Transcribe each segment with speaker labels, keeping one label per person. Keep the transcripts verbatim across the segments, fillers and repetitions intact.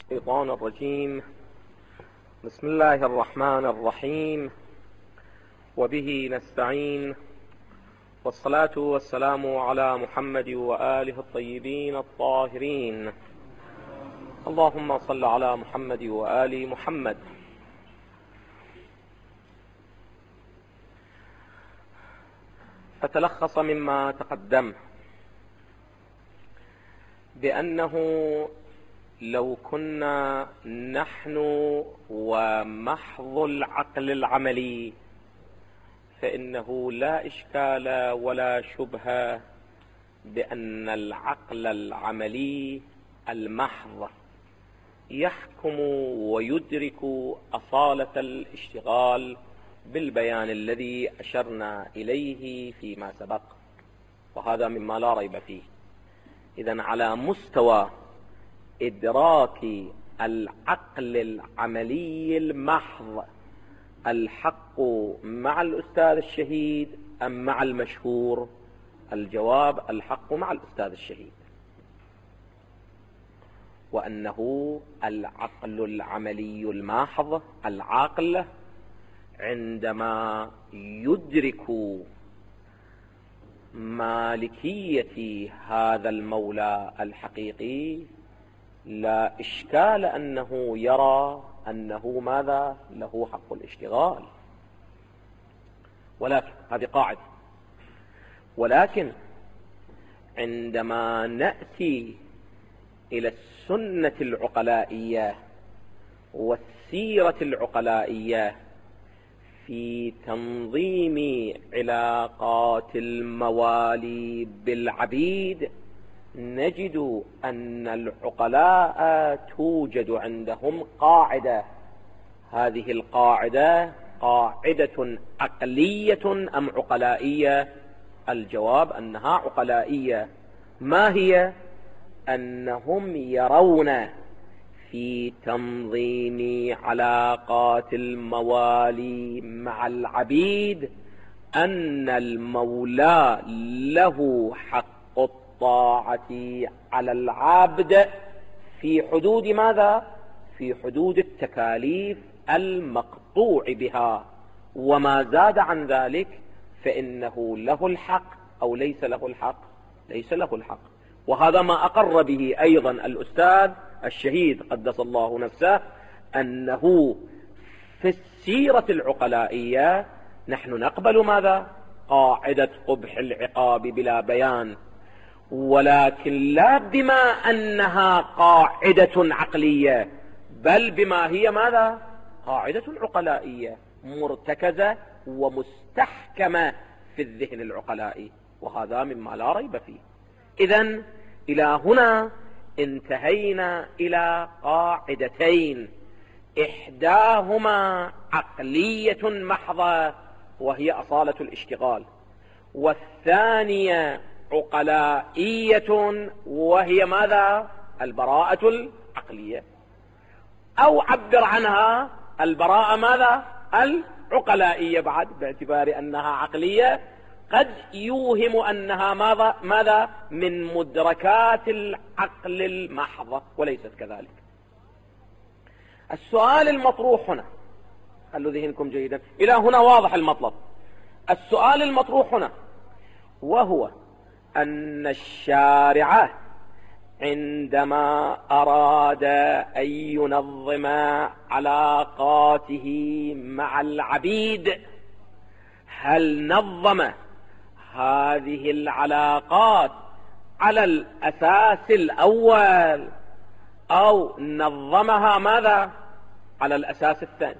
Speaker 1: الشيطان الرجيم. بسم الله الرحمن الرحيم، وبه نستعين، والصلاة والسلام على محمد وآله الطيبين الطاهرين. اللهم صل على محمد وآل محمد. فتلخص مما تقدم بأنه لو كنا نحن ومحض العقل العملي فإنه لا إشكال ولا شبهة بأن العقل العملي المحض يحكم ويدرك أصالة الاشتغال بالبيان الذي أشرنا إليه فيما سبق، وهذا مما لا ريب فيه. إذن على مستوى إدراك العقل العملي المحض، الحق مع الأستاذ الشهيد أم مع المشهور؟ الجواب: الحق مع الأستاذ الشهيد، وأنه العقل العملي الماحض العاقل عندما يدرك مالكية هذا المولى الحقيقي لا إشكال أنه يرى أنه ماذا له حق الاشتغال. ولكن هذه قاعدة. ولكن عندما نأتي إلى السنة العقلائية والسيرة العقلائية في تنظيم علاقات الموالي بالعبيد، نجد أن العقلاء توجد عندهم قاعدة. هذه القاعدة قاعدة عقلية أم عقلائية؟ الجواب أنها عقلائية. ما هي؟ أنهم يرون في تنظيم علاقات الموالي مع العبيد أن المولى له حق الطاعة على العبد في حدود ماذا؟ في حدود التكاليف المقطوع بها، وما زاد عن ذلك فإنه له الحق أو ليس له الحق؟ ليس له الحق. وهذا ما أقر به أيضا الأستاذ الشهيد قدس الله نفسه، أنه في السيرة العقلائية نحن نقبل ماذا؟ قاعدة قبح العقاب بلا بيان، ولكن لا بما أنها قاعدة عقلية، بل بما هي ماذا؟ قاعدة عقلائية مرتكزة ومستحكمة في الذهن العقلائي، وهذا مما لا ريب فيه. إذن إلى هنا انتهينا إلى قاعدتين، إحداهما عقلية محضة وهي أصالة الاشتغال، والثانية عقلائية وهي ماذا؟ البراءة العقلية، أو عبر عنها البراءة ماذا؟ العقلائية بعد، باعتبار أنها عقلية قد يوهم أنها ماذا؟ ماذا؟ من مدركات العقل المحضة، وليست كذلك. السؤال المطروح هنا، خلوا ذهنكم جيدا، إلى هنا واضح المطلب. السؤال المطروح هنا وهو أن الشارع عندما أراد أن ينظم علاقاته مع العبيد، هل نظم هذه العلاقات على الأساس الأول أو نظمها ماذا؟ على الأساس الثاني؟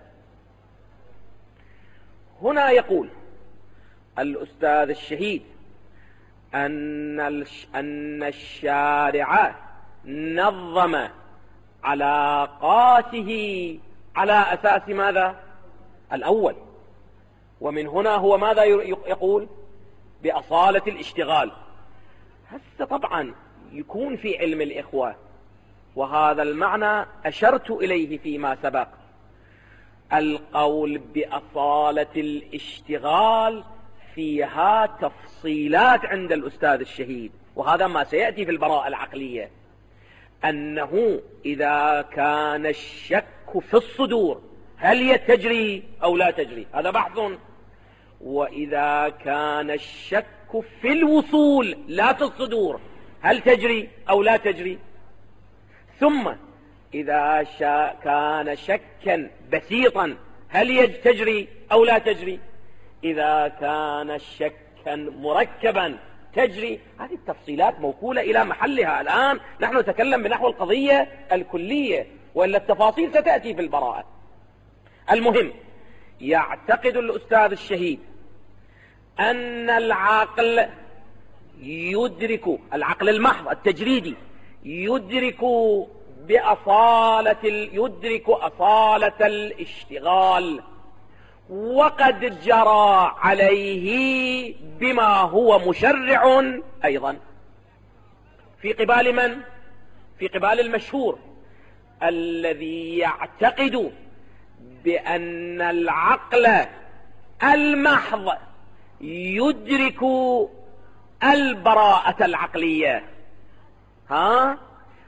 Speaker 1: هنا يقول الأستاذ الشهيد أن أن الشارع نظم علاقاته على أساس ماذا؟ الأول. ومن هنا هو ماذا يقول؟ بأصالة الاشتغال. هسه طبعا يكون في علم الإخوة، وهذا المعنى أشرت إليه فيما سبق، القول بأصالة الاشتغال فيها تفصيلات عند الأستاذ الشهيد، وهذا ما سيأتي في البراءة العقلية. أنه إذا كان الشك في الصدور هل هي تجري أو لا تجري، هذا بحث. وإذا كان الشك في الوصول لا في الصدور هل تجري أو لا تجري. ثم إذا شا كان شكا بسيطا هل هي تجري أو لا تجري. إذا كان شكا مركبا تجري. هذه التفصيلات موكولة إلى محلها. الآن نحن نتكلم بنحو القضية الكلية، وإلا التفاصيل ستأتي في البراءة. المهم، يعتقد الأستاذ الشهيد أن العقل يدرك، العقل المحض التجريدي يدرك بأصالة يدرك أصالة الاشتغال، وقد جرى عليه بما هو مشرع أيضا. في قبال من؟ في قبال المشهور الذي يعتقد بأن العقل المحض يدرك البراءة العقلية، ها،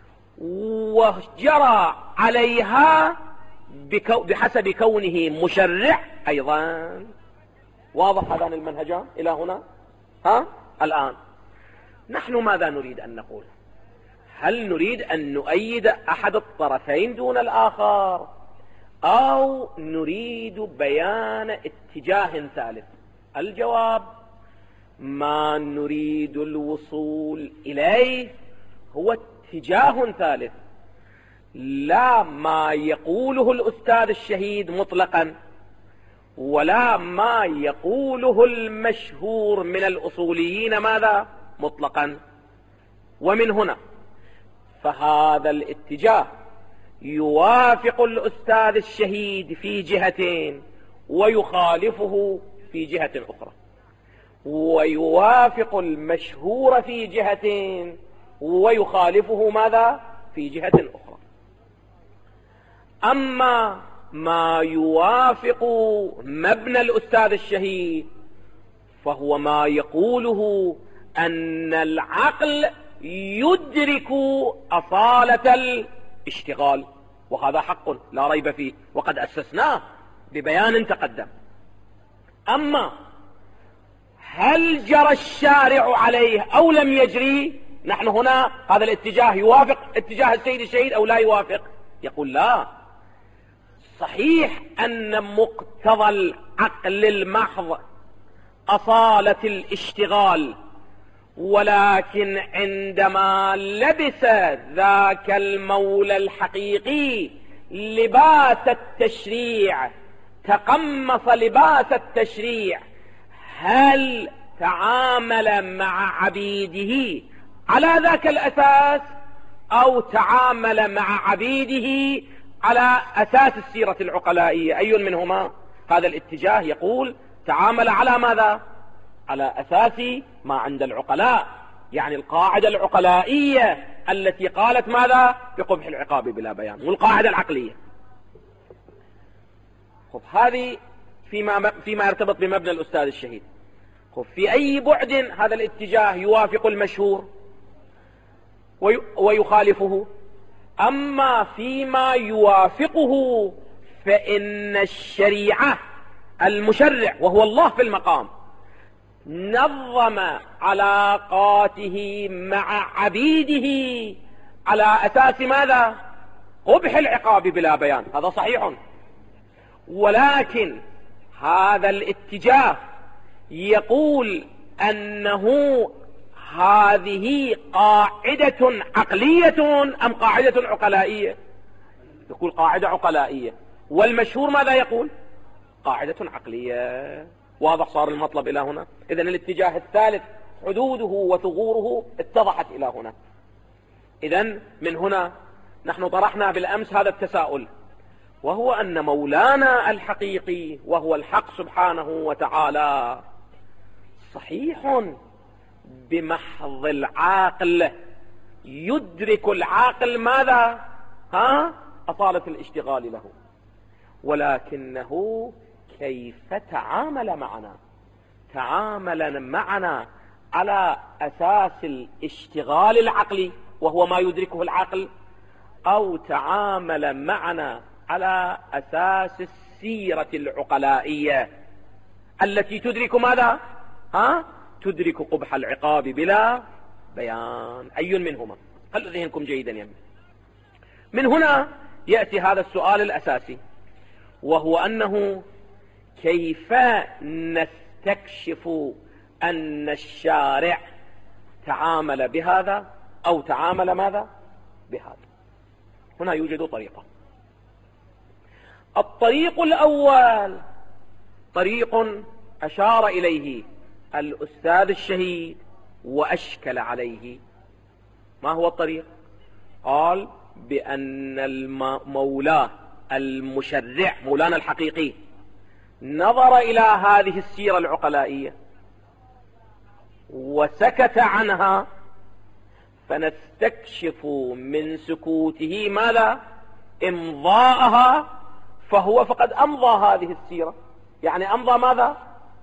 Speaker 1: وجرى عليها بحسب كونه مشرع أيضا. واضح هذان المنهجان إلى هنا؟ ها؟ الآن نحن ماذا نريد أن نقول؟ هل نريد أن نؤيد أحد الطرفين دون الآخر، أو نريد بيان اتجاه ثالث؟ الجواب: ما نريد الوصول إليه هو اتجاه ثالث، لا ما يقوله الأستاذ الشهيد مطلقا، ولا ما يقوله المشهور من الأصوليين ماذا مطلقا. ومن هنا فهذا الاتجاه يوافق الأستاذ الشهيد في جهتين، ويخالفه في جهة أخرى، ويوافق المشهور في جهتين ويخالفه ماذا في جهة أخرى. أما ما يوافق مبنى الأستاذ الشهيد فهو ما يقوله أن العقل يدرك أصالة الاشتغال، وهذا حق لا ريب فيه، وقد أسسناه ببيان تقدم. أما هل جرى الشارع عليه أو لم يجري، نحن هنا هذا الاتجاه يوافق اتجاه السيد الشهيد أو لا يوافق؟ يقول لا، صحيح أن مقتضى العقل المحض أصالة الاشتغال، ولكن عندما لبس ذاك المولى الحقيقي لباس التشريع، تقمص لباس التشريع، هل تعامل مع عبيده على ذاك الأساس أو تعامل مع عبيده على أساس السيرة العقلائية؟ أي منهما؟ هذا الاتجاه يقول تعامل على ماذا؟ على أساس ما عند العقلاء، يعني القاعدة العقلائية التي قالت ماذا؟ بقبح العقاب بلا بيان، والقاعدة العقلية. خب هذه فيما, فيما يرتبط بمبنى الأستاذ الشهيد. خب في أي بعد هذا الاتجاه يوافق المشهور ويخالفه؟ أما فيما يوافقه فإن الشريعة المشرع وهو الله في المقام نظم علاقاته مع عبيده على أساس ماذا؟ قبح العقاب بلا بيان، هذا صحيح. ولكن هذا الاتجاه يقول أنه هذه قاعدة عقلية أم قاعدة عقلائية؟ يقول قاعدة عقلائية. والمشهور ماذا يقول؟ قاعدة عقلية. واضح صار المطلب إلى هنا؟ إذن الاتجاه الثالث حدوده وثغوره اتضحت إلى هنا. إذن من هنا نحن طرحنا بالأمس هذا التساؤل، وهو أن مولانا الحقيقي وهو الحق سبحانه وتعالى صحيح بمحض العاقل، يدرك العاقل ماذا؟ ها؟ أصالة الاشتغال له، ولكنه كيف تعامل معنا؟ تعامل معنا على أساس الاشتغال العقلي وهو ما يدركه العقل، أو تعامل معنا على أساس السيرة العقلائية التي تدرك ماذا؟ ها؟ تدرك قبح العقاب بلا بيان. أي منهما؟ خلوا ذهنكم جيدا يمين. من هنا يأتي هذا السؤال الأساسي، وهو أنه كيف نستكشف أن الشارع تعامل بهذا أو تعامل ماذا؟ بهذا. هنا يوجد طريقة. الطريق الأول طريق أشار إليه الأستاذ الشهيد وأشكل عليه. ما هو الطريق؟ قال بأن المولى المشرع مولانا الحقيقي نظر إلى هذه السيرة العقلائية وسكت عنها، فنستكشف من سكوته ماذا؟ إمضاءها، فهو فقد أمضى هذه السيرة. يعني أمضى ماذا؟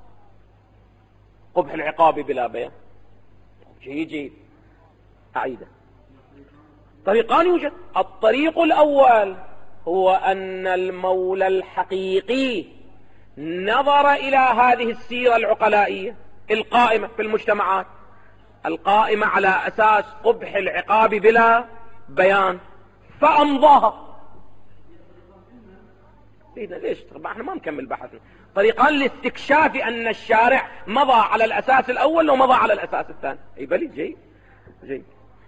Speaker 1: قبح العقاب بلا بيان. جيد جيد، أعيده. طريقان يوجد. الطريق الأول هو أن المولى الحقيقي نظر إلى هذه السيرة العقلائية القائمة في المجتمعات، القائمة على أساس قبح العقاب بلا بيان، فأمضاها. ليش؟ طبعا احنا ما نكمل بحثنا. طريقان لاستكشاف أن الشارع مضى على الأساس الأول ومضى على الأساس الثاني. أي بلي جيد جيد.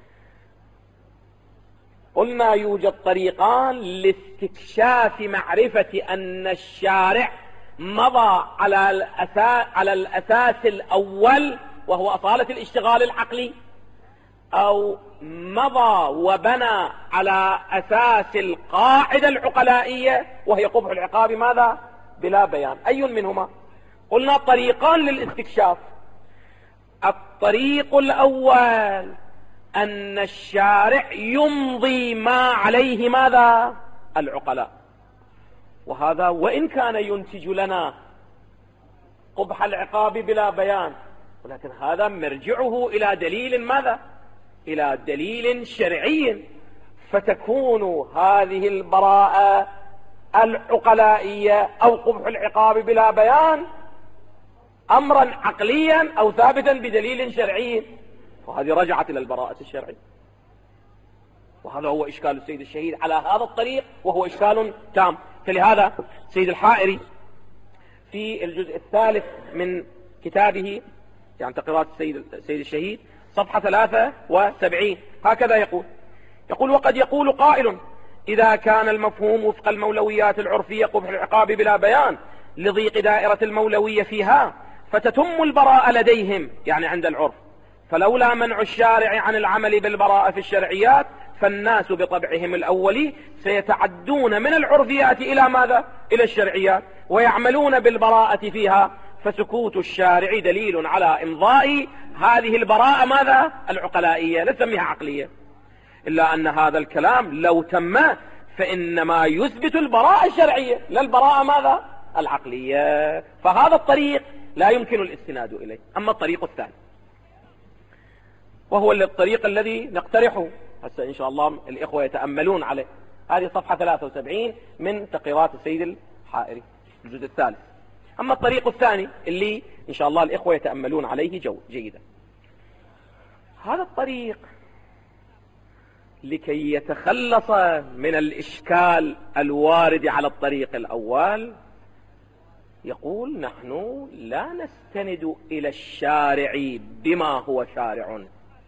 Speaker 1: قلنا يوجد طريقان لاستكشاف معرفة أن الشارع مضى على الأساس, على الأساس الأول وهو أصالة الاشتغال العقلي، أو مضى وبنى على أساس القاعدة العقلائية وهي قبح العقاب ماذا؟ بلا بيان. أي منهما؟ قلنا طريقان للاستكشاف. الطريق الأول أن الشارع يمضي ما عليه ماذا؟ العقلاء، وهذا وإن كان ينتج لنا قبح العقاب بلا بيان، ولكن هذا مرجعه إلى دليل ماذا؟ إلى دليل شرعي، فتكون هذه البراءة العقلائية أو قبح العقاب بلا بيان أمرا عقليا أو ثابتا بدليل شرعي، وهذه رجعت إلى البراءة الشرعية. وهذا هو إشكال السيد الشهيد على هذا الطريق، وهو إشكال تام. فلهذا سيد الحائري في الجزء الثالث من كتابه يعني تقريرات السيد, السيد الشهيد صفحة ثلاثة وسبعين هكذا يقول يقول وقد يقول قائل إذا كان المفهوم وفق المولويات العرفية قبح العقاب بلا بيان لضيق دائرة المولوية فيها فتتم البراءة لديهم يعني عند العرف، فلولا منع الشارع عن العمل بالبراءة في الشرعيات فالناس بطبعهم الأولي سيتعدون من العرفيات إلى ماذا؟ إلى الشرعيات ويعملون بالبراءة فيها، فسكوت الشارع دليل على إمضاء هذه البراءة ماذا؟ العقلائية، لا نسميها عقلية. إلا أن هذا الكلام لو تم فإنما يثبت البراءة الشرعية لا البراءة ماذا؟ العقلية. فهذا الطريق لا يمكن الاستناد إليه. أما الطريق الثاني وهو الطريق الذي نقترحه هسه إن شاء الله الإخوة يتأملون عليه، هذه صفحة ثلاثة وسبعين من تقريرات السيد الحائري الجزء الثالث. أما الطريق الثاني اللي إن شاء الله الإخوة يتأملون عليه جو جيدا، هذا الطريق لكي يتخلص من الإشكال الوارد على الطريق الأول يقول نحن لا نستند إلى الشارع بما هو شارع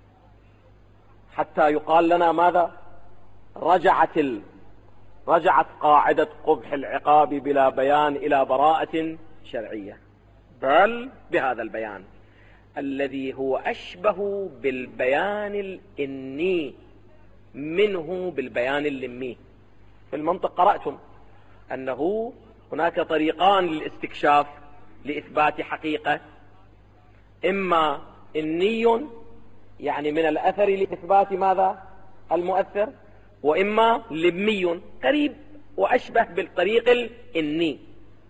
Speaker 1: حتى يقال لنا ماذا؟ رجعت ال... رجعت قاعدة قبح العقاب بلا بيان إلى براءة شرعية، بل بهذا البيان الذي هو أشبه بالبيان الإني منه بالبيان اللمي. في المنطق قرأتم أنه هناك طريقان للاستكشاف لإثبات حقيقة، إما إني يعني من الأثر لإثبات ماذا؟ المؤثر، وإما لمي قريب وأشبه بالطريق الإني.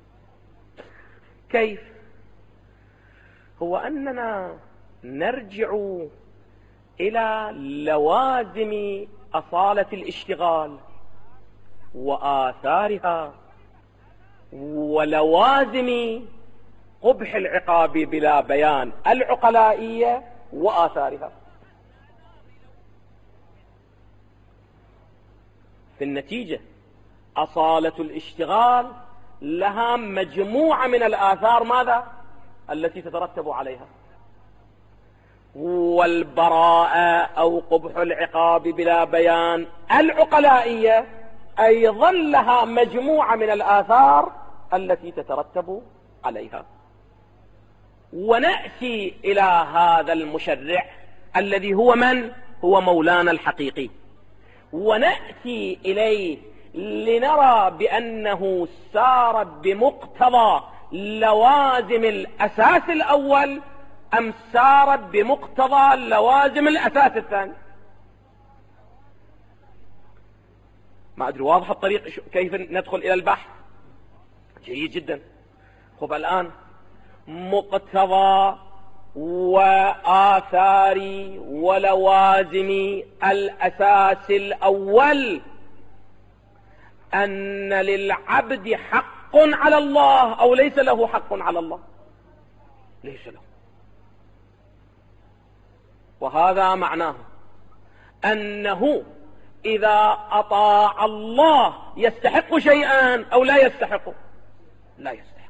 Speaker 1: كيف؟ هو أننا نرجع إلى لوازم أصالة الاشتغال وآثارها ولوازم قبح العقاب بلا بيان العقلائية وآثارها. في النتيجة أصالة الاشتغال لها مجموعة من الآثار ماذا؟ التي تترتب عليها. والبراءة أو قبح العقاب بلا بيان العقلائية أيضا لها مجموعة من الآثار التي تترتب عليها. ونأتي إلى هذا المشرع الذي هو من؟ هو مولانا الحقيقي، ونأتي إليه لنرى بأنه سار بمقتضى لوازم الأساس الأول أم سار بمقتضى لوازم الأساس الثاني. ما أدري واضح الطريق كيف ندخل إلى البحث؟ جيد جدا. خب الآن مقتضى وآثار ولوازم الأساس الأول أن للعبد حق على الله أو ليس له حق على الله؟ ليس له. وهذا معناه أنه إذا أطاع الله يستحق شيئا أو لا يستحق؟ لا يستحق.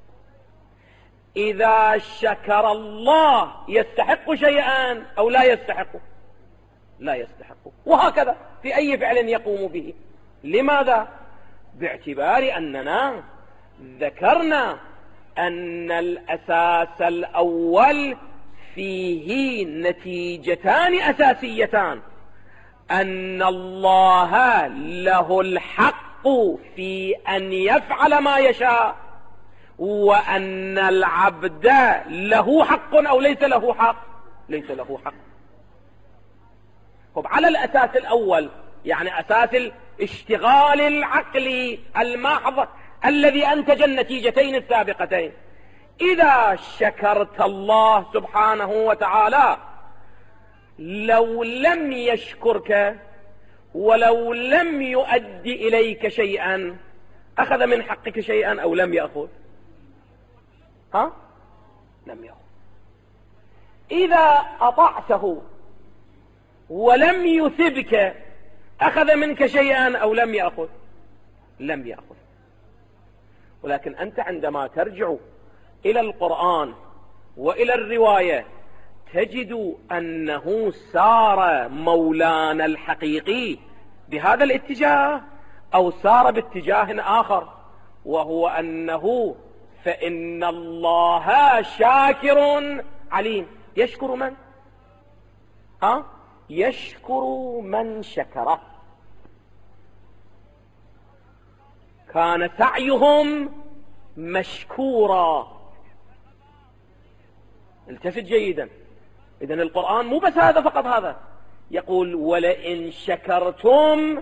Speaker 1: إذا شكر الله يستحق شيئا أو لا يستحق؟ لا يستحق. وهكذا في أي فعل يقوم به. لماذا؟ باعتبار أننا ذكرنا أن الأساس الأول فيه نتيجتان أساسيتان: أن الله له الحق في أن يفعل ما يشاء، وأن العبد له حق أو ليس له حق؟ ليس له حق. طب على الأساس الأول، يعني أساس الاشتغال العقلي المحض الذي أنتج النتيجتين السابقتين، إذا شكرت الله سبحانه وتعالى لو لم يشكرك ولو لم يؤدي إليك شيئا أخذ من حقك شيئا أو لم يأخذ؟ ها؟ لم يأخذ. إذا أطعته ولم يثبك أخذ منك شيئا أو لم يأخذ؟ لم يأخذ. ولكن أنت عندما ترجع إلى القرآن وإلى الرواية تجد أنه سار مولانا الحقيقي بهذا الاتجاه أو سار باتجاه آخر، وهو أنه فإن الله شاكر عليم. يشكر من؟ ها؟ يشكر من شكره. كان سعيهم مشكورا. التفت جيدا. إذن القرآن مو بس هذا فقط، هذا يقول ولئن شكرتم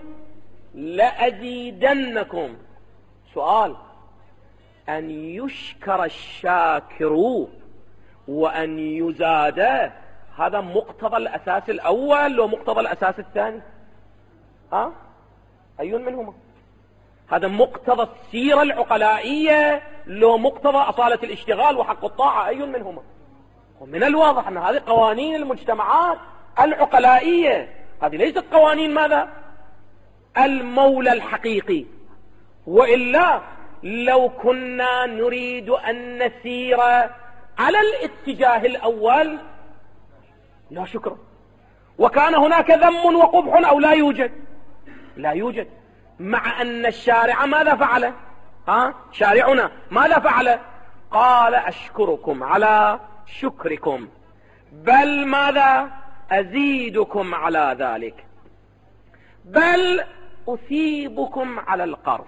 Speaker 1: لأزيدنكم. سؤال: أن يشكر الشاكر وأن يزاد، هذا مقتضى الأساس الأول ومقتضى الأساس الثاني؟ ها؟ أي منهما؟ هذا مقتضى السيرة العقلائية لو مقتضى أصالة الاشتغال وحق الطاعة؟ أي منهما؟ ومن الواضح أن هذه قوانين المجتمعات العقلائية، هذه ليست قوانين ماذا؟ المولى الحقيقي. وإلا لو كنا نريد أن نسير على الاتجاه الأول لا شكرا، وكان هناك ذم وقبح أو لا يوجد؟ لا يوجد. مع أن الشارع ماذا فعل؟ ها؟ شارعنا ماذا فعل؟ قال أشكركم على شكركم، بل ماذا؟ أزيدكم على ذلك، بل أثيبكم على القرض.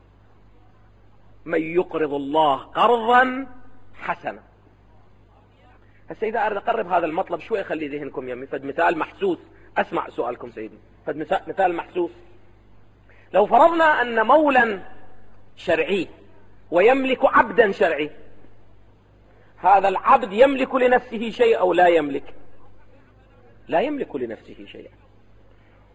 Speaker 1: من يقرض الله قرضا حسنا. هسه إذا أريد أقرب هذا المطلب شوي أخلي ذهنكم يمي فد مثال محسوس. أسمع سؤالكم سيدي. فد مثال محسوس. لو فرضنا أن مولا شرعي ويملك عبدا شرعي، هذا العبد يملك لنفسه شيء أو لا يملك؟ لا يملك لنفسه شيئا.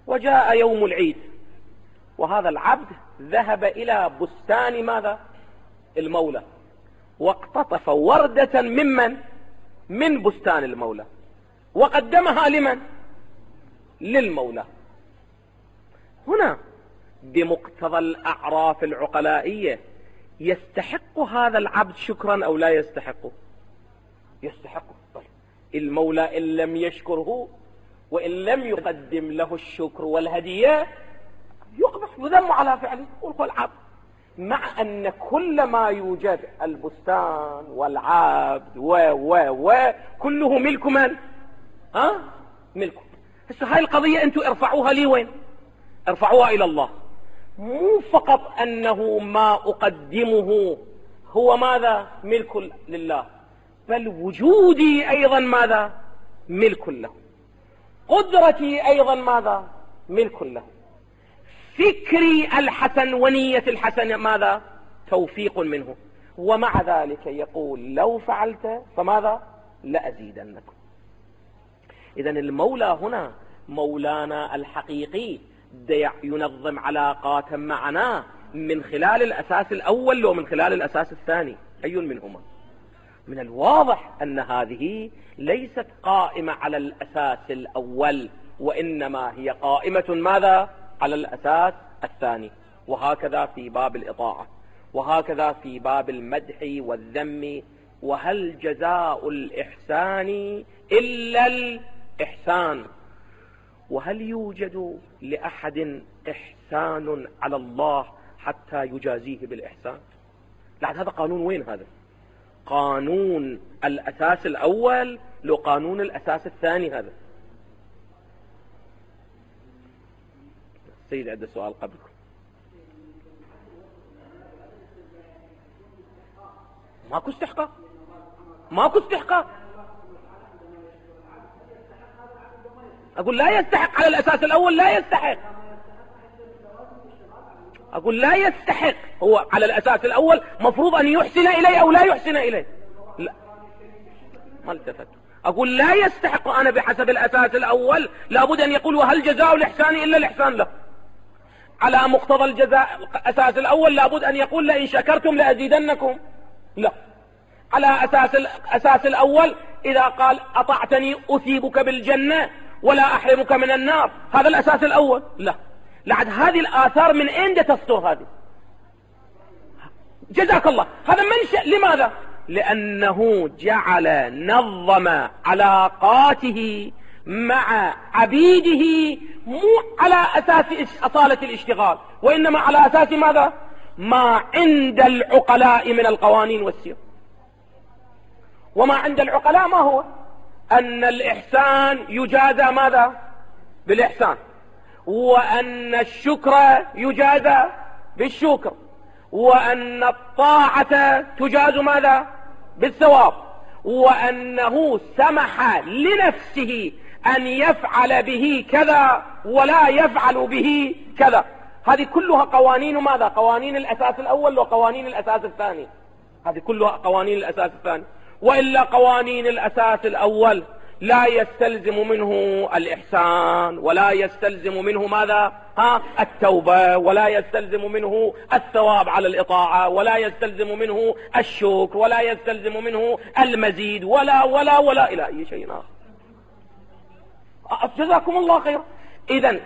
Speaker 1: وجاء يوم العيد، وهذا العبد ذهب إلى بستان ماذا؟ المولى، واقتطف وردة ممن؟ من بستان المولى، وقدمها لمن؟ للمولى. هنا بمقتضى الأعراف العقلائية يستحق هذا العبد شكرا أو لا يستحقه؟ يستحقه. طيب المولى إن لم يشكره وإن لم يقدم له الشكر والهدية يقبح، يذم على فعله. يقول العبد، مع أن كل ما يوجد البستان والعبد و و و كله ملك من؟ ها؟ ملكه. هسه هاي القضية أنتوا ارفعوها لي وين؟ ارفعوها إلى الله. مو فقط أنه ما أقدمه هو ماذا؟ ملك لله، بل وجودي أيضا ماذا؟ ملك له، قدرتي أيضا ماذا؟ ملك له، فكري الحسن ونية الحسن ماذا؟ توفيق منه. ومع ذلك يقول لو فعلت فماذا؟ لأزيدنكم. إذن المولى هنا مولانا الحقيقي ينظم علاقات معنا من خلال الأساس الأول ومن خلال الأساس الثاني. أي منهما؟ من الواضح أن هذه ليست قائمة على الأساس الأول، وإنما هي قائمة ماذا؟ على الأساس الثاني. وهكذا في باب الإطاعة، وهكذا في باب المدح والذم. وهل جزاء الإحسان إلا الإحسان؟ وهل يوجد لأحد إحسان على الله حتى يجازيه بالإحسان؟ لعد هذا قانون وين؟ هذا قانون الأساس الأول لو قانون الأساس الثاني. هذا السيد عنده سؤال قبلكم. ماكو استحقاق، ماكو استحقاق. أقول لا يستحق على الأساس الأول، لا يستحق. أقول لا يستحق، هو على الأساس الأول مفروض أن يحسن إليه أو لا يحسن إليه. لا، ما التفت. أقول لا يستحق. أنا بحسب الأساس الأول لابد أن يقول وهل جزاء الإحسان إلا الإحسان له. على مقتضى الجزاء الأساس الأول لابد أن يقول لئن شكرتم لأزيدنكم. لا، على أساس الأساس الأول إذا قال أطعتني أثيبك بالجنة ولا أحرمك من النار، هذا الأساس الأول. لا، لعد هذه الآثار من أين تصدر؟ هذه جزاك الله، هذا منشأ. لماذا؟ لأنه جعل نظم علاقاته مع عبيده مو على أساس أصالة الاشتغال، وإنما على أساس ماذا؟ ما عند العقلاء من القوانين والسير. وما عند العقلاء ما هو؟ أن الإحسان يجازى ماذا؟ بالإحسان، وأن الشكر يجازى بالشكر، وأن الطاعة تجاز ماذا؟ بالثواب، وأنه سمح لنفسه أن يفعل به كذا ولا يفعل به كذا. هذه كلها قوانين ماذا؟ قوانين الأساس الأول وقوانين الأساس الثاني. هذه كلها قوانين الأساس الثاني. وإلا قوانين الأساس الأول لا يستلزم منه الإحسان، ولا يستلزم منه ماذا؟ ها؟ التوبة، ولا يستلزم منه الثواب على الإطاعة، ولا يستلزم منه الشكر، ولا يستلزم منه المزيد، ولا ولا ولا إلى أي شيء آخر. جزاكم الله خيرا. إذن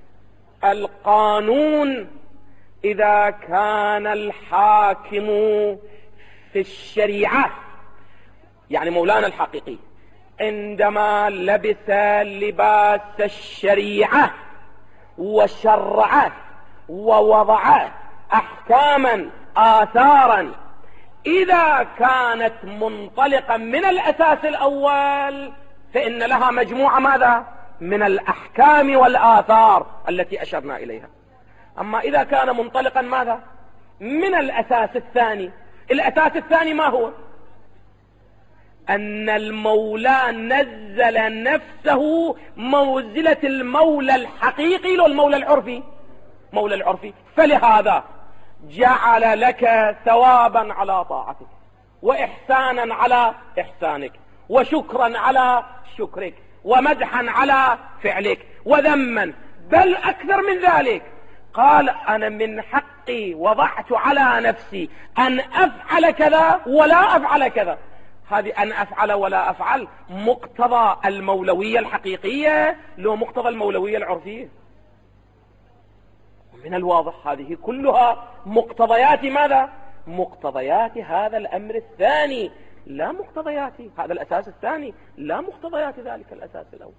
Speaker 1: القانون إذا كان الحاكم في الشريعة، يعني مولانا الحقيقي عندما لبس لباس الشريعة وشرع ووضع أحكاما آثارا، إذا كانت منطلقا من الأساس الأول فإن لها مجموعة ماذا؟ من الأحكام والآثار التي أشرنا إليها. أما إذا كان منطلقا ماذا؟ من الأساس الثاني. الأساس الثاني ما هو؟ أن المولى نزل نفسه منزلة المولى الحقيقي والمولى العرفي، مولى العرفي، فلهذا جعل لك ثوابا على طاعتك، وإحسانا على إحسانك، وشكرا على شكرك، ومدحا على فعلك، وذما بل أكثر من ذلك، قال أنا من حقي وضعت على نفسي أن أفعل كذا ولا أفعل كذا. هذه أن أفعل ولا أفعل مقتضى المولوية الحقيقية لو مقتضى المولوية العرفية؟ من الواضح هذه كلها مقتضيات ماذا؟ مقتضيات هذا الأمر الثاني لا مقتضيات هذا الأساس الثاني، لا مقتضيات ذلك الأساس الأول.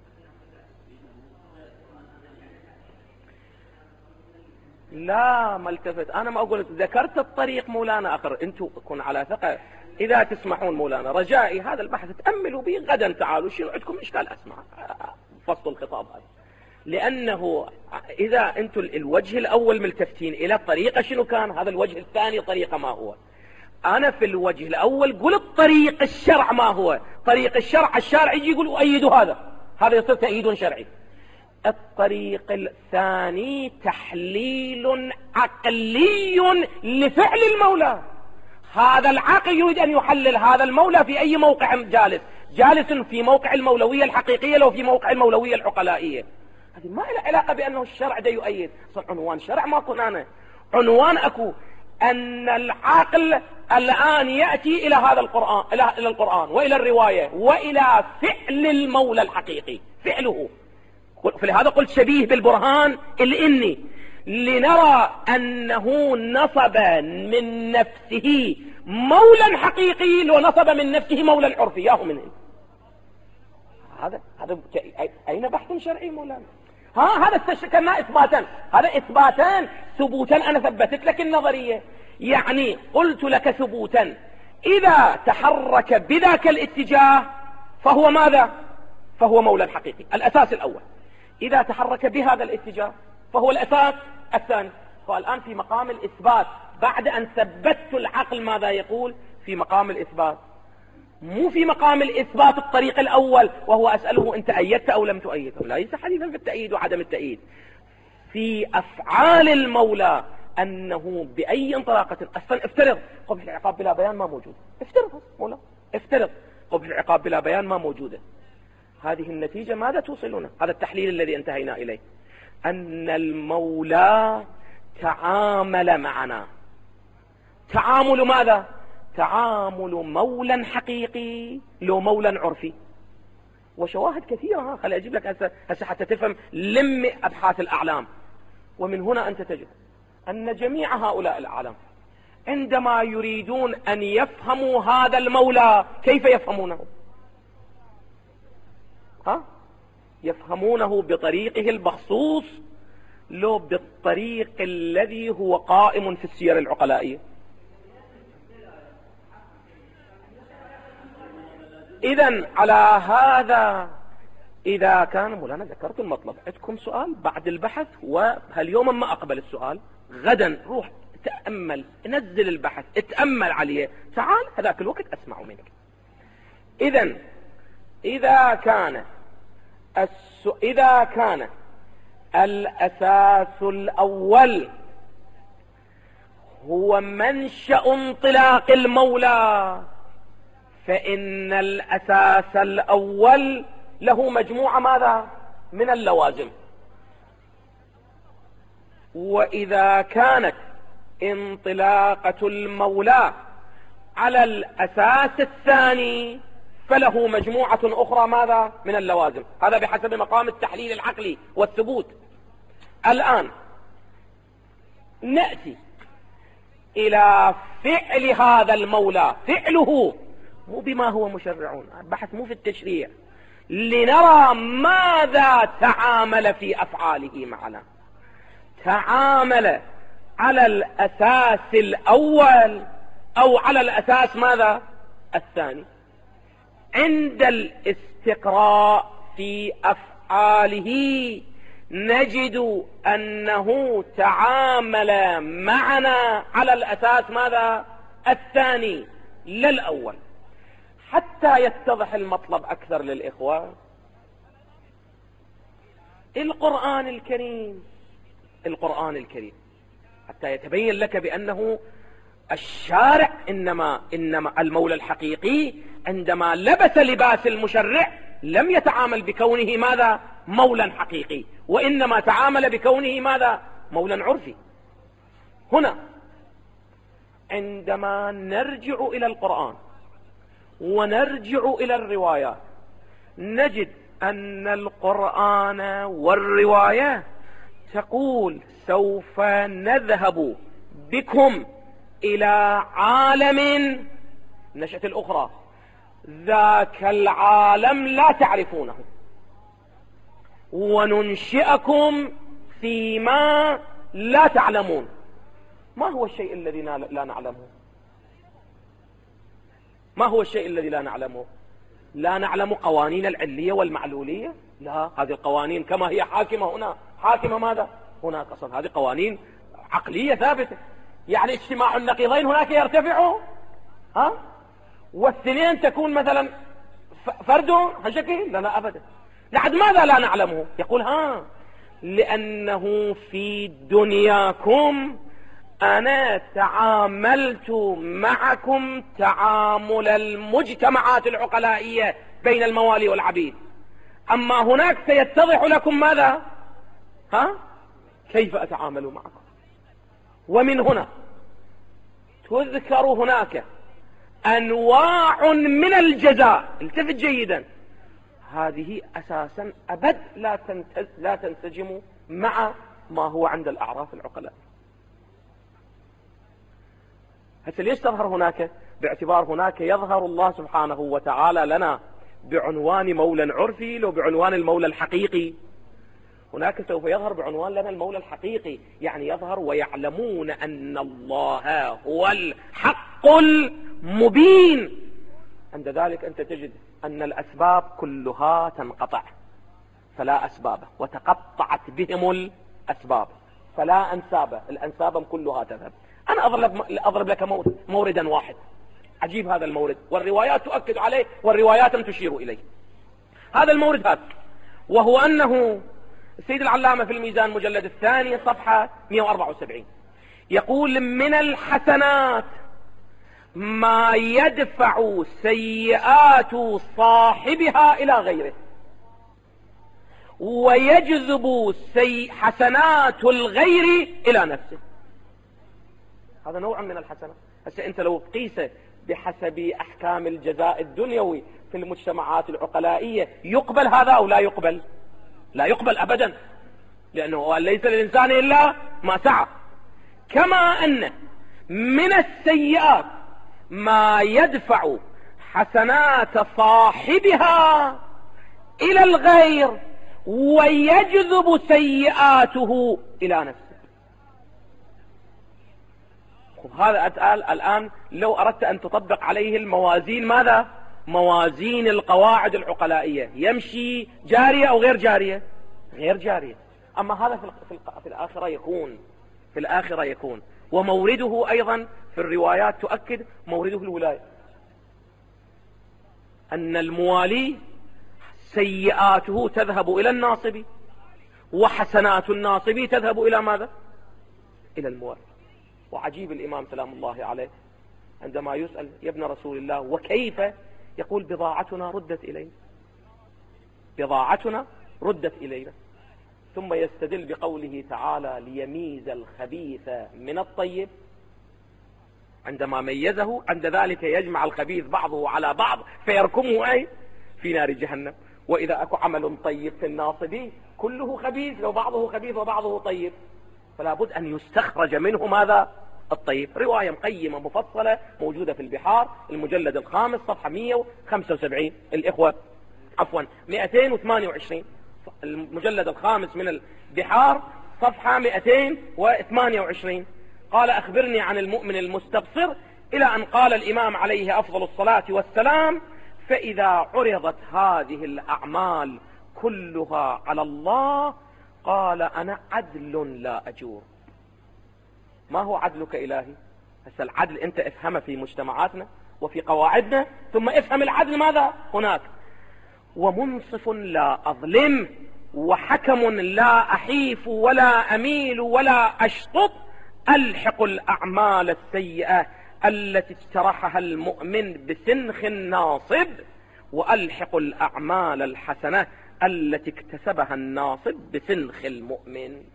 Speaker 1: لا ما التفت، أنا ما أقول ذكرت الطريق مولانا آخر، أنتم كن على ثقة إذا تسمحون مولانا، رجائي هذا البحث تأملوا به غدا، تعالوا شنو عندكم إشكال أسمع فصل الخطاب هذا، لأنه إذا أنتم الوجه الأول ملتفتين إلى الطريقة شنو كان، هذا الوجه الثاني طريقة ما هو. أنا في الوجه الأول قلت طريق الشرع ما هو، طريق الشرع الشارع يجي يقول أؤيد هذا، هذا يصير تأييد شرعي. الطريق الثاني تحليل عقلي لفعل المولى، هذا العقل يريد أن يحلل هذا المولى في أي موقع جالس، جالس في موقع المولوية الحقيقية لو في موقع المولوية العقلائية. هذه ما لها علاقة بأنه الشرع ده يؤيد، صار عنوان شرع ما أكون أنا، عنوان أكو أن العقل الآن يأتي إلى هذا القرآن، إلى القرآن وإلى الرواية وإلى فعل المولى الحقيقي، فعله. فلهذا قلت شبيه بالبرهان الإني، لنرى أنه نصب من نفسه مولا حقيقي ونصب من نفسه مولا عرفي، ياهو من هذا هذا أين بحث شرعي مولانا؟ ها هذا استشكلنا إثباتا، هذا إثباتان ثبوتا، أنا ثبتت لك النظرية، يعني قلت لك ثبوتا إذا تحرك بذاك الاتجاه فهو ماذا؟ فهو مولا حقيقي، الأساس الأول. إذا تحرك بهذا الاتجاه فهو الأساس الثاني. فالآن في مقام الإثبات بعد أن ثبتت العقل ماذا يقول؟ في مقام الإثبات، مو في مقام الإثبات الطريق الأول وهو أسأله أنت أيدت أو لم تؤيد، لا ليس حديثا في التأييد وعدم التأييد، في أفعال المولى أنه بأي انطلاقة. أصلا افترض قبح العقاب بلا بيان ما موجود، افترض مولا افترض قبح العقاب بلا بيان ما موجودة، هذه النتيجة ماذا توصلنا؟ هذا التحليل الذي انتهينا إليه، أن المولى تعامل معنا تعامل ماذا؟ تعامل مولا حقيقي لو مولا عرفي. وشواهد كثيرة، خلي أجيب لك هسه هسه حتى تفهم لم أبحاث الأعلام. ومن هنا أنت تجد أن جميع هؤلاء الأعلام عندما يريدون أن يفهموا هذا المولى كيف يفهمونه؟ ها؟ يفهمونه بطريقه المخصوص لو بالطريق الذي هو قائم في السير العقلائية. إذن على هذا إذا كان مولانا ذكرت المطلب، عندكم سؤال بعد البحث، وهاليوم ما أقبل السؤال، غدا روح تأمل، نزل البحث اتأمل عليه، تعال هذاك الوقت أسمع منك. إذن إذا كان الس... إذا كان الأساس الأول هو منشأ انطلاق المولى، فإن الأساس الأول له مجموعة ماذا؟ من اللوازم. وإذا كانت انطلاقة المولى على الأساس الثاني فله مجموعة أخرى ماذا؟ من اللوازم. هذا بحسب مقام التحليل العقلي والثبوت. الآن نأتي إلى فعل هذا المولى، فعله مو بما هو مشرعون، البحث مو في التشريع، لنرى ماذا تعامل في أفعاله معنا. تعامل على الأساس الأول أو على الأساس ماذا؟ الثاني. عند الاستقراء في أفعاله نجد أنه تعامل معنا على الأساس ماذا؟ الثاني لا الأول. حتى يتضح المطلب أكثر للإخوة، القرآن الكريم القرآن الكريم حتى يتبين لك بأنه الشارع إنما إنما المولى الحقيقي عندما لبس لباس المشرع لم يتعامل بكونه ماذا؟ مولا حقيقي، وإنما تعامل بكونه ماذا؟ مولا عرفي. هنا عندما نرجع إلى القرآن ونرجع إلى الروايات نجد أن القرآن والرواية تقول سوف نذهب بكم إلى عالم النشأة الأخرى، ذاك العالم لا تعرفونه، وننشئكم فيما لا تعلمون. ما هو الشيء الذي لا نعلمه؟ ما هو الشيء الذي لا نعلمه؟ لا نعلم قوانين العلية والمعلولية؟ لا، هذه القوانين كما هي حاكمة هنا، حاكمة ماذا؟ هناك أصلا هذه قوانين عقلية ثابتة. يعني اجتماع النقيضين هناك يرتفع، ها؟ والثنين تكون مثلا فرد هشكي؟ لا لا أبدا. لحد ماذا لا نعلمه؟ يقول ها لأنه في دنياكم أنا تعاملت معكم تعامل المجتمعات العقلائية بين الموالي والعبيد، أما هناك سيتضح لكم ماذا؟ ها؟ كيف أتعامل معكم. ومن هنا تذكر هناك أنواع من الجزاء، التفت جيدا، هذه أساسا أبد لا لا تنسجم مع ما هو عند الأعراف العقلاء. هسه ليش تظهر هناك؟ باعتبار هناك يظهر الله سبحانه وتعالى لنا بعنوان مولى عرفي لو بعنوان المولى الحقيقي. هناك سوف يظهر بعنوان لنا المولى الحقيقي، يعني يظهر ويعلمون أن الله هو الحق المبين. عند ذلك أنت تجد أن الأسباب كلها تنقطع فلا أسباب، وتقطعت بهم الأسباب فلا أنساب، الأنساب كلها تذهب. أنا أضرب, أضرب لك مورد موردا واحد عجيب، هذا المورد والروايات تؤكد عليه والروايات تشير إليه. هذا المورد هذا وهو أنه السيد العلامة في الميزان مجلد الثاني صفحة مئة وأربعة وسبعين يقول من الحسنات ما يدفع سيئات صاحبها إلى غيره ويجذب سي حسنات الغير إلى نفسه. هذا نوع من الحسنات. هسه أنت لو قيسه بحسب أحكام الجزاء الدنيوي في المجتمعات العقلائية يقبل هذا أو لا يقبل؟ لا يقبل أبدا، لأنه ليس للإنسان إلا ما سعى. كما أن من السيئات ما يدفع حسنات صاحبها إلى الغير ويجذب سيئاته إلى نفسه. هذا أتقال الآن لو أردت أن تطبق عليه الموازين ماذا؟ موازين القواعد العقلائية، يمشي جارية أو غير جارية؟ غير جارية. أما هذا في, في الآخرة يكون في الآخرة يكون ومورده أيضا في الروايات تؤكد مورده الولاية، أن الموالي سيئاته تذهب إلى الناصب وحسنات الناصب تذهب إلى ماذا؟ إلى الموالي. وعجيب الإمام سلام الله عليه عندما يسأل يا ابن رسول الله وكيف، يقول بضاعتنا ردت إلينا، بضاعتنا ردت إلينا. ثم يستدل بقوله تعالى ليميز الخبيث من الطيب، عندما ميزه عند ذلك يجمع الخبيث بعضه على بعض فيركمه أي في نار جهنم. وإذا أكو عمل طيب في الناصبي كله خبيث، لو بعضه خبيث وبعضه طيب فلا بد أن يستخرج منه ماذا؟ الطيب. رواية مقيمة مفصلة موجودة في البحار المجلد الخامس صفحة مئة وخمسة وسبعين، الإخوة عفوا مئتين وثمانية وعشرين، المجلد الخامس من البحار صفحة مئتين وثمانية وعشرين. قال أخبرني عن المؤمن المستبصر إلى أن قال الإمام عليه أفضل الصلاة والسلام فإذا عرضت هذه الأعمال كلها على الله قال أنا عدل لا أجور. ما هو عدلك إلهي؟ هسه العدل أنت افهمه في مجتمعاتنا وفي قواعدنا، ثم افهم العدل ماذا هناك. ومنصف لا أظلم وحكم لا أحيف ولا أميل ولا أشطط ألحق الأعمال السيئة التي اجترحها المؤمن بسنخ ناصب وألحق الأعمال الحسنة التي اكتسبها الناصب بسنخ المؤمن.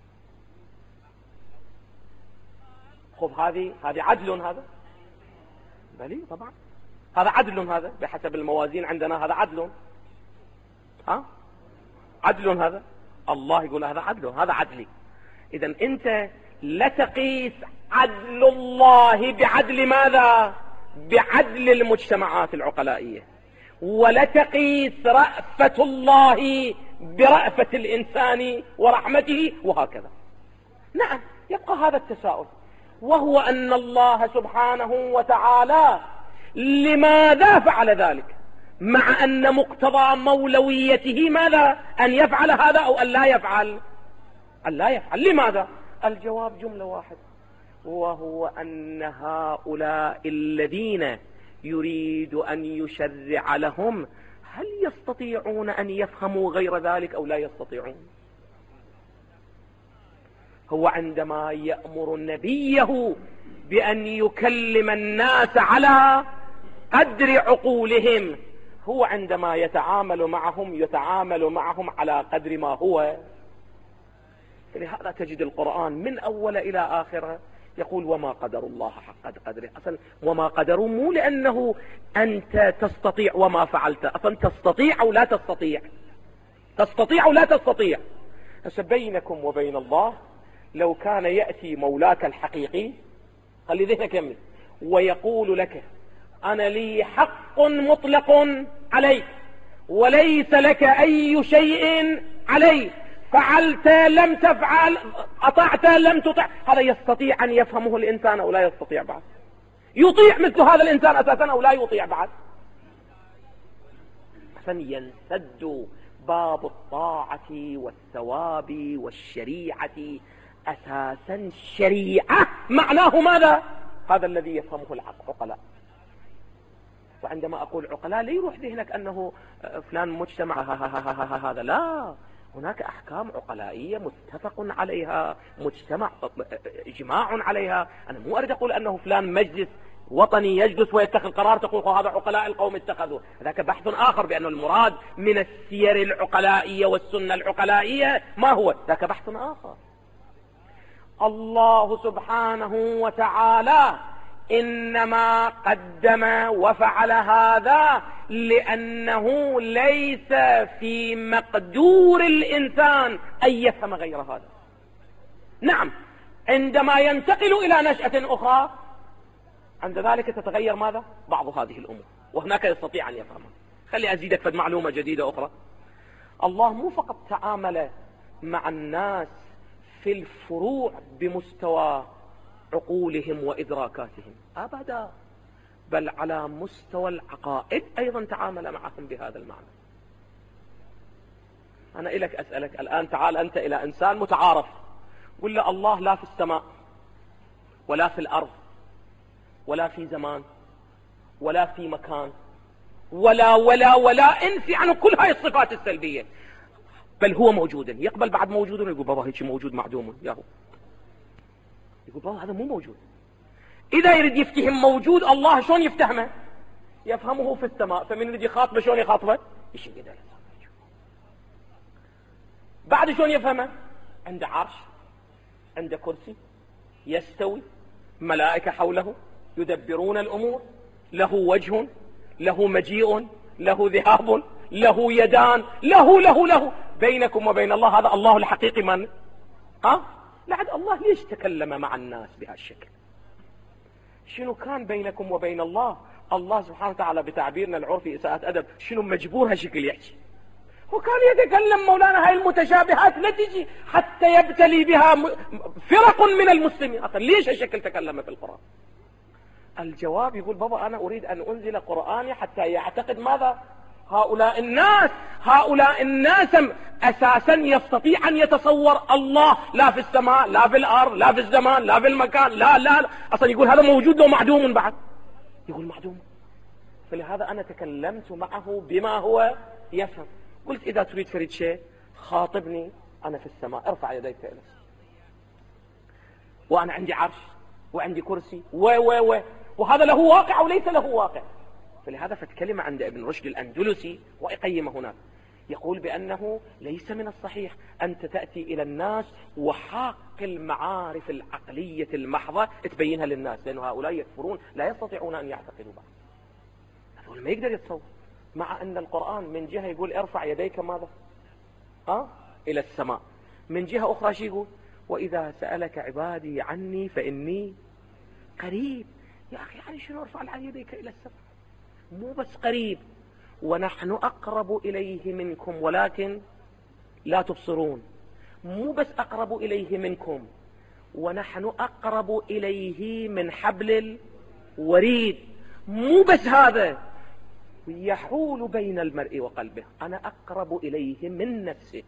Speaker 1: خب هذه هذه عدل، هذا بلي طبعا هذا عدل، هذا بحسب الموازين عندنا هذا عدل. ها عدل هذا، الله يقول هذا عدل، هذا عدلي. إذن أنت لا تقيس عدل الله بعدل ماذا؟ بعدل المجتمعات العقلائية، ولا تقيس رأفة الله برأفة الإنسان ورحمته، وهكذا. نعم يبقى هذا التساؤل، وهو أن الله سبحانه وتعالى لماذا فعل ذلك، مع أن مقتضى مولويته ماذا؟ أن يفعل هذا أو أن لا يفعل؟ أن لا يفعل. لماذا؟ الجواب جملة واحدة، وهو أن هؤلاء الذين يريد أن يشرع لهم هل يستطيعون أن يفهموا غير ذلك أو لا يستطيعون؟ هو عندما يأمر نبيه بأن يكلم الناس على قدر عقولهم، هو عندما يتعامل معهم يتعامل معهم على قدر ما هو. لهذا تجد القرآن من أول إلى آخره يقول وما قدر الله حق قدره. أصلا وما قدروا مو لأنه أنت تستطيع وما فعلت، أصلا تستطيع أو لا تستطيع، تستطيع أو لا تستطيع. هسه بينكم وبين الله لو كان يأتي مولاك الحقيقي، خلي ذهنك يمي، ويقول لك أنا لي حق مطلق عليك وليس لك أي شيء علي، فعلت لم تفعل، أطعت لم تطع، هذا يستطيع أن يفهمه الإنسان أو لا يستطيع بعد؟ يطيع مثل هذا الإنسان أساسا أو لا يطيع بعد؟ عشان ينسد باب الطاعة والثواب والشريعة أساسا شريعة معناه ماذا؟ هذا الذي يفهمه العقلاء. وعندما أقول عقلاء لا يروح ذهنك أنه فلان مجتمع هذا، لا، هناك أحكام عقلائية متفق عليها، مجتمع إجماع عليها. أنا مو أريد أقول أنه فلان مجلس وطني يجلس ويتخذ قرار تقول هذا عقلاء القوم اتخذوا، ذاك بحث آخر، بأن المراد من السير العقلائية والسنة العقلائية ما هو، ذاك بحث آخر. الله سبحانه وتعالى إنما قدم وفعل هذا لأنه ليس في مقدور الإنسان أن يفهم غير هذا. نعم عندما ينتقل إلى نشأة أخرى عند ذلك تتغير ماذا؟ بعض هذه الأمور، وهناك يستطيع أن يفهمها. خلي أزيدك فد معلومة جديدة أخرى. الله مو فقط تعامل مع الناس في الفروع بمستوى عقولهم وإدراكاتهم أبدا، بل على مستوى العقائد أيضا تعامل معهم بهذا المعنى. أنا إليك أسألك الآن، تعال أنت إلى إنسان متعارف، قل له الله لا في السماء ولا في الأرض ولا في زمان ولا في مكان ولا ولا ولا انسي عنه كل هاي الصفات السلبية، بل هو موجود. يقبل بعد موجود؟ يقول بابا هيك موجود معدوم، ياهو يقول بابا هذا مو موجود. إذا يريد يفتهم موجود الله شلون يفتهمه؟ يفهمه في السماء، فمن يريد يخاطبه شلون يخاطبه؟ يشي كده. بعد شلون يفهمه؟ عنده عرش، عنده كرسي، يستوي، ملائكة حوله يدبرون الأمور، له وجه، له مجيء، له ذهاب، له يدان، له له له بينكم وبين الله هذا الله الحقيقي من؟ ها؟ لعد الله ليش تكلم مع الناس بهالشكل؟ شنو كان بينكم وبين الله؟ الله سبحانه وتعالى بتعبيرنا العرفي إساءة أدب شنو مجبور هالشكل يحكي؟ وكان يتكلم مولانا هاي المتشابهات لا تجي حتى يبتلي بها فرق من المسلمين. أصلا ليش هالشكل تكلم في القرآن؟ الجواب يقول بابا أنا أريد أن أنزل قرآني حتى يعتقد ماذا؟ هؤلاء الناس هؤلاء الناس أساسا يستطيع أن يتصور الله لا في السماء لا في الأرض لا في الزمان لا في المكان، لا لا, لا. أصلا يقول هذا موجود ومعدوم بعد، يقول معدوم. فلهذا أنا تكلمت معه بما هو يفهم. قلت إذا تريد فريد شيء خاطبني أنا في السماء، ارفع يديك إلي، وأنا عندي عرش وعندي كرسي و و و وهذا له واقع وليس له واقع. فلهذا فالكلمة عند ابن رشد الأندلسي ويقيمه هناك يقول بأنه ليس من الصحيح أنت تأتي إلى الناس وحاق المعارف العقلية المحضة تبينها للناس، لأن هؤلاء يكفرون لا يستطيعون أن يعتقدوا بعض. هذول ما يقدر يتصور، مع أن القرآن من جهة يقول ارفع يديك ماذا؟ أه؟ إلى السماء، من جهة أخرى شي يقول وإذا سألك عبادي عني فإني قريب. يا أخي يعني شنو ارفع يديك إلى السماء؟ مو بس قريب، ونحن أقرب إليه منكم ولكن لا تبصرون. مو بس أقرب إليه منكم، ونحن أقرب إليه من حبل الوريد. مو بس هذا، يحول بين المرء وقلبه، أنا أقرب إليه من نفسه.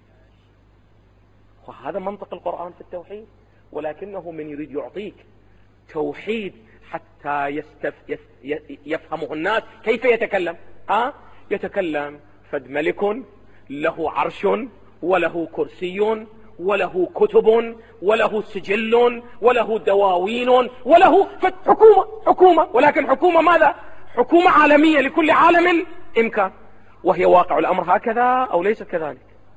Speaker 1: وهذا منطق القرآن في التوحيد، ولكنه من يريد يعطيك توحيد حتى يستف يفهمه الناس كيف يتكلم. أه؟ يتكلم فد ملك له عرش وله كرسي وله كتب وله سجل وله دواوين وله فد حكومة حكومة ولكن حكومة ماذا؟ حكومة عالمية لكل عالم إمكان، وهي واقع الأمر هكذا أو ليس كذلك.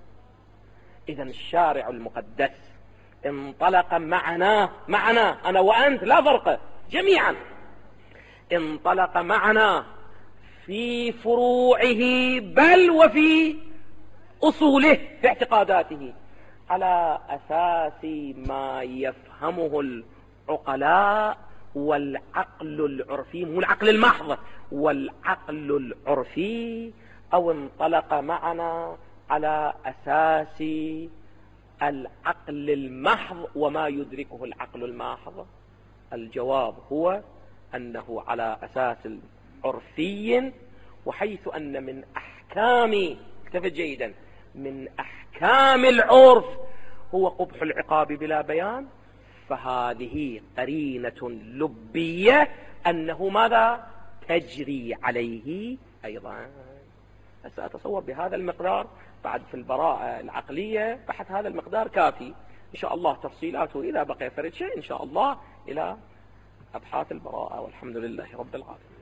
Speaker 1: إذا الشارع المقدس انطلق معنا معنا أنا وأنت لا فرق جميعا، انطلق معنا في فروعه بل وفي أصوله في اعتقاداته على أساس ما يفهمه العقلاء والعقل العرفي، مو العقل المحض، والعقل العرفي، أو انطلق معنا على أساس العقل المحض وما يدركه العقل المحض؟ الجواب هو أنه على أساس عرفي، وحيث أن من أحكام اكتفت جيدا من أحكام العرف هو قبح العقاب بلا بيان، فهذه قرينة لبية أنه ماذا تجري عليه أيضا. سأتصور بهذا المقدار بعد في البراءة العقلية بحث هذا المقدار كافي إن شاء الله. تفصيلاته إذا بقي فرد شيء إن شاء الله إلى أبحاث البراءة، والحمد لله رب العالمين.